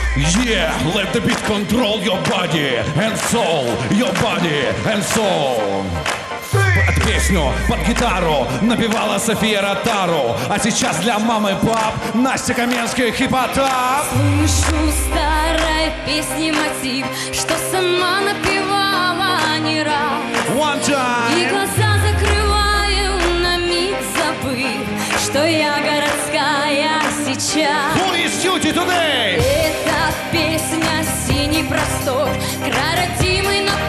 Yeah, let the beat control your body and soul, your body and soul. Эту песню под гитару напевала София Ротару, а сейчас для мамы и пап Настя Каменская, хипотап. Слышу старой песни мотив, что сама напевала не раз. One time. И глаза закрываю на миг, забыв, что я городская сейчас. Who is duty today? Это песня «Синий простор», край родимый, но